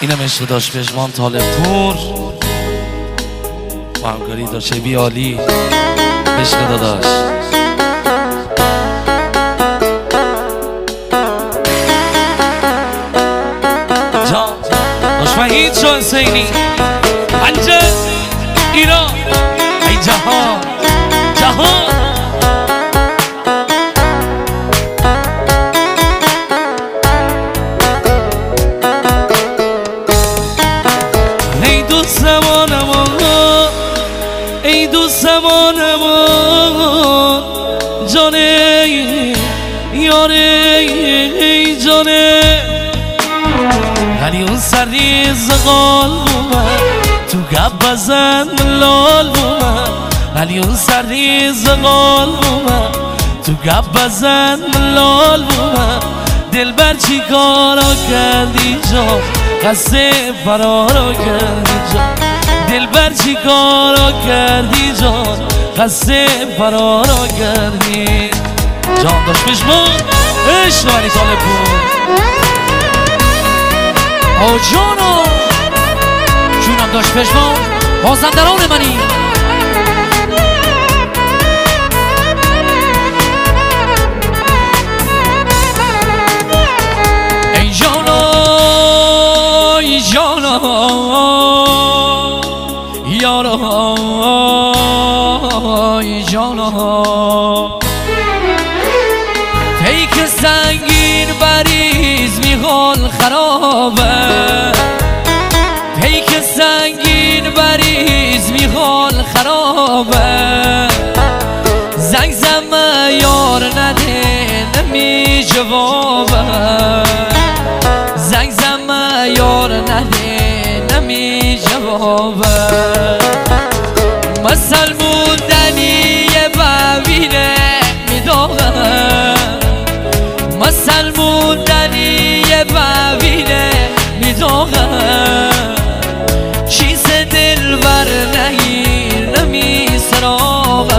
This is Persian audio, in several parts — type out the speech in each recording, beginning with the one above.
اینم عشق داشت پژمان طالب پور با همکاری داشت بی عالی عشق داداش جان داشت وحید شو حسینی پنجه ایران ای جهان جهان ای دوست زمانمان ای دوست زمانمان جانه یاره ای جانه ولی اون سریز قال بومن تو گب بزن ملال بومن ولی اون سریز قال بومن تو گب بزن ملال بومن دلبر چی کارا کردی جان قصه فرارا کردی جان دلبر چی کارا کردی جان قصه فرارا کردی جان داشت پژمان عشق ولی طالب پور او جانو جونم داشت پژمان بازندران منی ای جانو ای جانو یارو ای جانو پیک سنگین بریز میخوال خرابه پیک سنگین بریز میخوال خرابه زنگ زمه یار نده نمی جوابه زنگ زمه یار نده نمی جوابه مثل موندنی ببینه میداغه مثل موندنی ببینه میداغه چیز دل بر نگیر نمی سراغه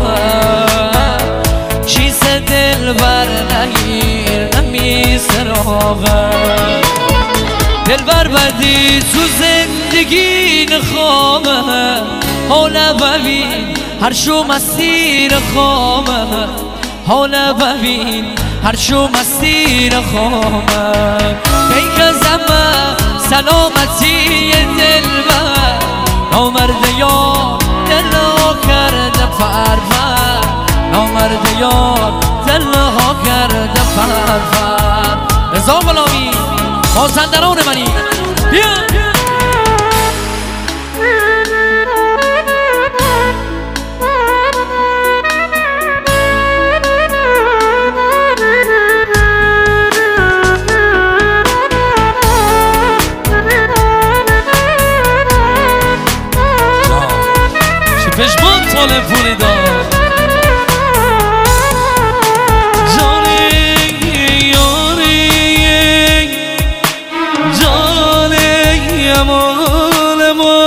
چیز دل بر نگیر نمی سراغه دل بر بدی تو زندگی نخوامه حالا ببین هر شو مسیر خوامه حالا ببین هر شو مسیر خوامه پیک زمه سلامتی دل بر نامرد یار دل ها کرده پرور نامرد یار دل ها کرده پرور رضا غلامی بازندران منی بیا پژمان طالب پوری داد جانه یاره جانه امال ما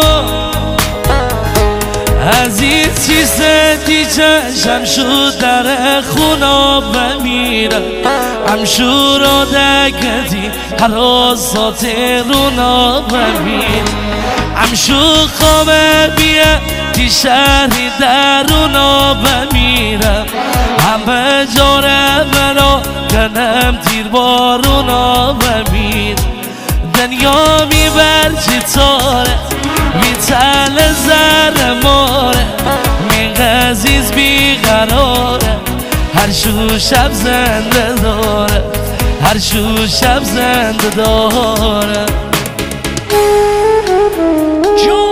عزیز چیزی چشم شد در خونا بمیرم همشورا دکتی حراسات رونا بمیرم همشو خوابه بیا تی شهری درونا بمیرم همه جاره برا کنم تیر بارونا بمیر دنیا میبر چطوره میتل زر ماره می عزیز بیقراره هر شو شب زنده داره هر شو شب زنده داره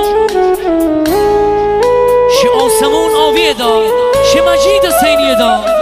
آسمون آویه داد شه مجید حسینیه داد